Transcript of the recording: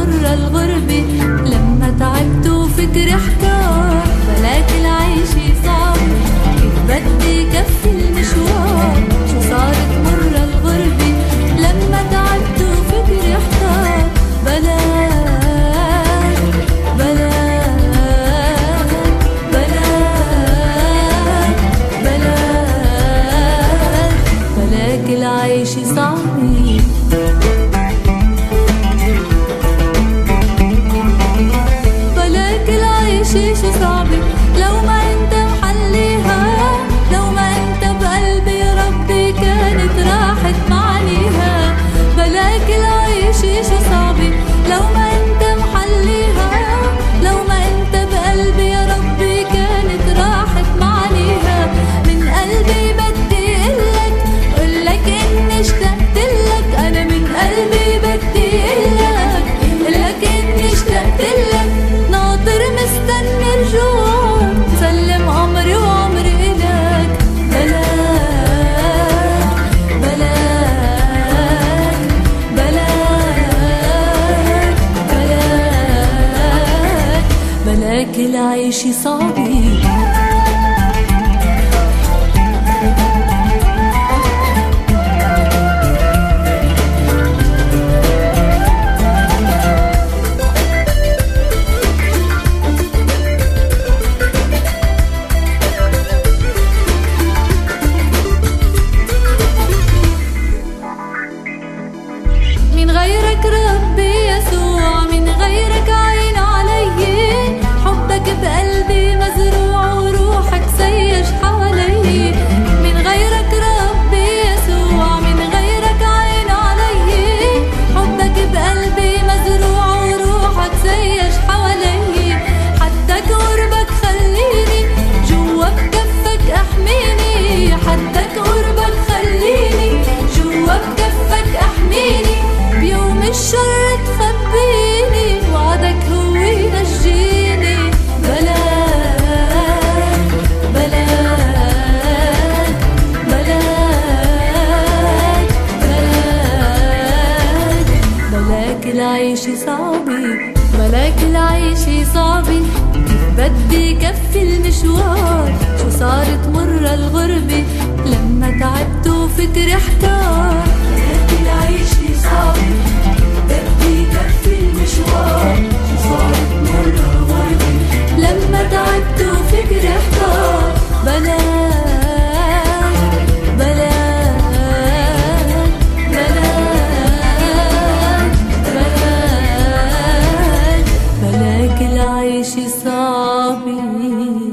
مر الغربة لما تعبت وفكري احتار. بلاك العيش صعب كيف بدي كفي المشوار، شو صارت مر الغربة لما تعبت وفكري احتار. بلاك بلاك بلاك بلاك بلاك العيش صعب. شي صعبة لو ما انت محليها، لو ما انت بقلبي ربي كانت راحت معانيها. بلاك العيش شي صعبة لو ما انت محليها، لو ما انت بقلبي ربي كانت راحت معانيها. من قلبي بدي قلك اني اشتقتلك، انا من قلبي بدي قلك اني اشتقتلك. ناطر مستني رجوع سلم عمري وعمري إلك. بلاك بلاك بلاك بلاك بلاك العيش صعب. من غيرك ربي يسوع، من غيرك عين علي، حبك بقلبي مزروع وروحك سيج حوالي. من غيرك ربي يسوع، من غيرك عين علي، حبك بقلبي مزروع وروحك سيج حوالي. حدك قربك خليني جوا بكفك احميني، حدك قربك خليني جوا بكفك احميني. بيوم الشر تخبيني وعدك هو ينجيني. بلاك بلاك بلاك بلاك بلاك العيش صعبي، بلاك العيش صعبي كيف بدي كفي المشوار. شو صارت مر الغربة لما تعبت وفكري احتار. بلاك العيش صعبي بدي كفي المشوار، شو صارت مر الغربة لما تعبت وفكري احتار. بلاك بلاك بلاك بلاك بلاك العيش صعب.